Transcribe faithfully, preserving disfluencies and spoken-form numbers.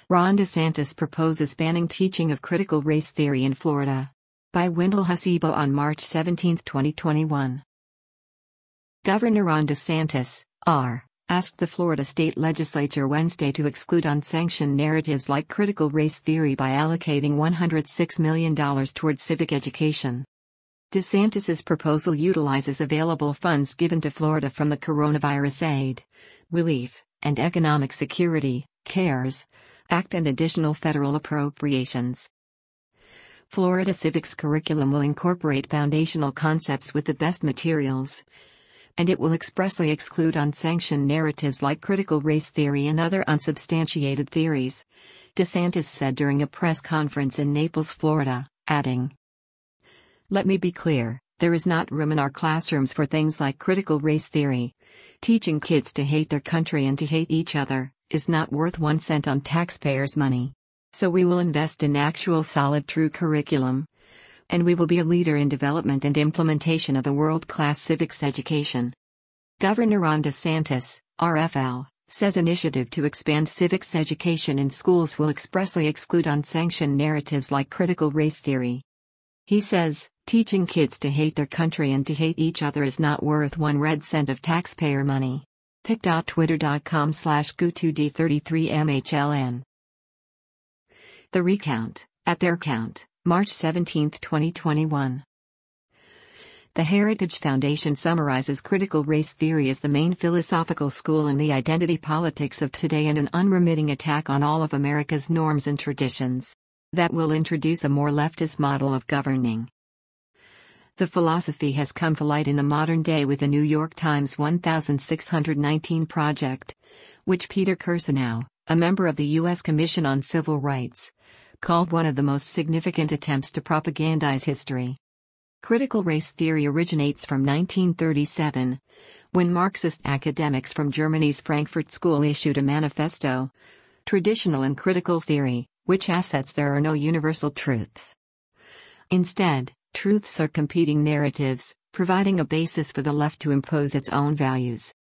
Ron DeSantis proposes banning teaching of critical race theory in Florida. By Wendell Hasebo on March seventeenth, twenty twenty-one. Governor Ron DeSantis, R., asked the Florida state legislature Wednesday to exclude unsanctioned narratives like critical race theory by allocating one hundred six million dollars towards civic education. DeSantis's proposal utilizes available funds given to Florida from the Coronavirus Aid, Relief, and Economic Security (CARES) Act and additional federal appropriations. Florida Civic's curriculum will incorporate foundational concepts with the best materials, and it will expressly exclude unsanctioned narratives like critical race theory and other unsubstantiated theories, DeSantis said during a press conference in Naples, Florida, adding, "Let me be clear, there is not room in our classrooms for things like critical race theory. Teaching kids to hate their country and to hate each other is not worth one cent on taxpayers' money. So we will invest in actual solid true curriculum. And we will be a leader in development and implementation of a world-class civics education." Governor Ron DeSantis, R F L, says initiative to expand civics education in schools will expressly exclude unsanctioned narratives like critical race theory. He says, teaching kids to hate their country and to hate each other is not worth one red cent of taxpayer money. pic.twitter.com slash Gu2D33MHLN. The Recount, at their count, March seventeenth, twenty twenty-one. The Heritage Foundation summarizes critical race theory as the main philosophical school in the identity politics of today and an unremitting attack on all of America's norms and traditions that will introduce a more leftist model of governing. The philosophy has come to light in the modern day with the New York Times one thousand six hundred nineteen Project, which Peter Kirsanow, a member of the U S Commission on Civil Rights, called one of the most significant attempts to propagandize history. Critical race theory originates from nineteen thirty-seven, when Marxist academics from Germany's Frankfurt School issued a manifesto, Traditional and Critical Theory, which asserts there are no universal truths. Instead, truths are competing narratives, providing a basis for the left to impose its own values.